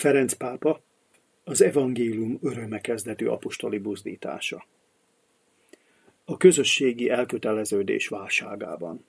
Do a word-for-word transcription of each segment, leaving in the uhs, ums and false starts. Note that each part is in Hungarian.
Ferenc pápa, az evangélium öröme kezdetű apostoli buzdítása. A közösségi elköteleződés válságában.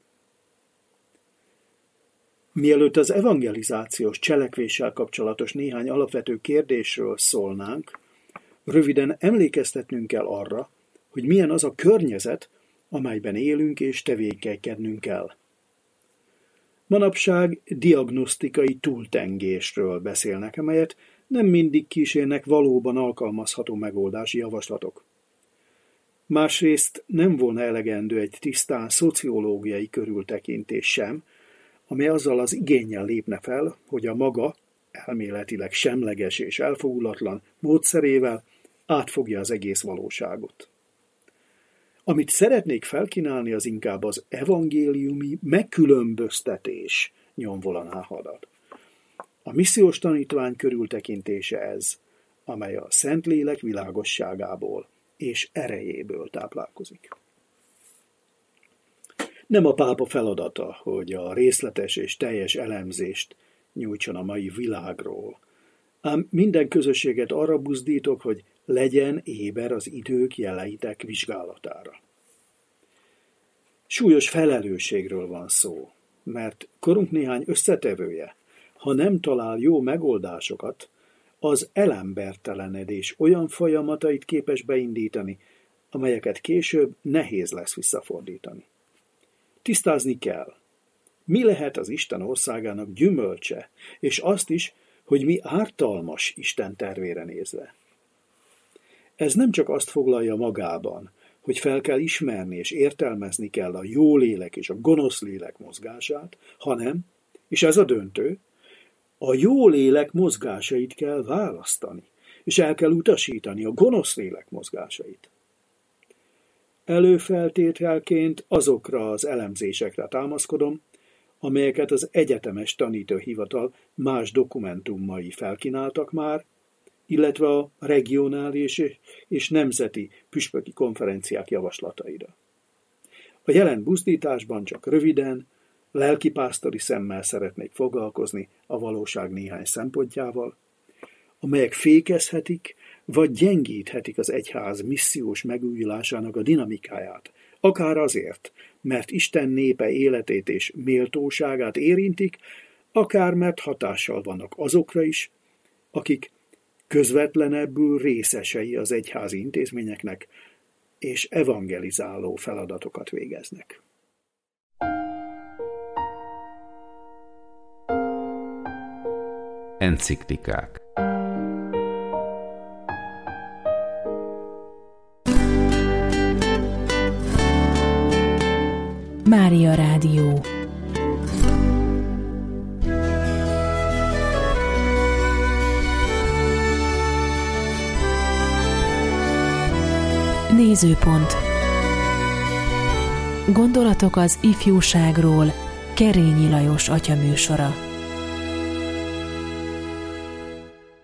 Mielőtt az evangelizációs cselekvéssel kapcsolatos néhány alapvető kérdésről szólnánk, röviden emlékeztetnünk kell arra, hogy milyen az a környezet, amelyben élünk és tevékenykednünk kell. Manapság diagnosztikai túltengésről beszélnek, amelyet nem mindig kísérnek valóban alkalmazható megoldási javaslatok. Másrészt nem volna elegendő egy tisztán szociológiai körültekintés sem, amely azzal az igénnyel lépne fel, hogy a maga, elméletileg semleges és elfogulatlan módszerével átfogja az egész valóságot. Amit szeretnék felkínálni, az inkább az evangéliumi megkülönböztetés nyomvonalán halad. A missziós tanítvány körültekintése ez, amely a Szentlélek világosságából és erejéből táplálkozik. Nem a pápa feladata, hogy a részletes és teljes elemzést nyújtson a mai világról, ám minden közösséget arra buzdítok, hogy legyen éber az idők jeleitek vizsgálatára. Súlyos felelősségről van szó, mert korunk néhány összetevője, ha nem talál jó megoldásokat, az elembertelenedés olyan folyamatait képes beindítani, amelyeket később nehéz lesz visszafordítani. Tisztázni kell, mi lehet az Isten országának gyümölcse, és azt is, hogy mi ártalmas Isten tervére nézve. Ez nem csak azt foglalja magában, hogy fel kell ismerni és értelmezni kell a jó lélek és a gonosz lélek mozgását, hanem, és ez a döntő, a jó lélek mozgásait kell választani, és el kell utasítani a gonosz lélek mozgásait. Előfeltételként azokra az elemzésekre támaszkodom, amelyeket az egyetemes tanítóhivatal más dokumentumai felkínáltak már, illetve a regionális és nemzeti püspöki konferenciák javaslataira. A jelen buzdításban csak röviden, lelkipásztori szemmel szeretnék foglalkozni a valóság néhány szempontjával, amelyek fékezhetik vagy gyengíthetik az egyház missziós megújulásának a dinamikáját, akár azért, mert Isten népe életét és méltóságát érintik, akár mert hatással vannak azokra is, akik közvetlenebbül részesei az egyházi intézményeknek, és evangelizáló feladatokat végeznek. Enciklikák. Mária Rádió. Nézőpont. Gondolatok az ifjúságról. Kerényi Lajos atya műsora.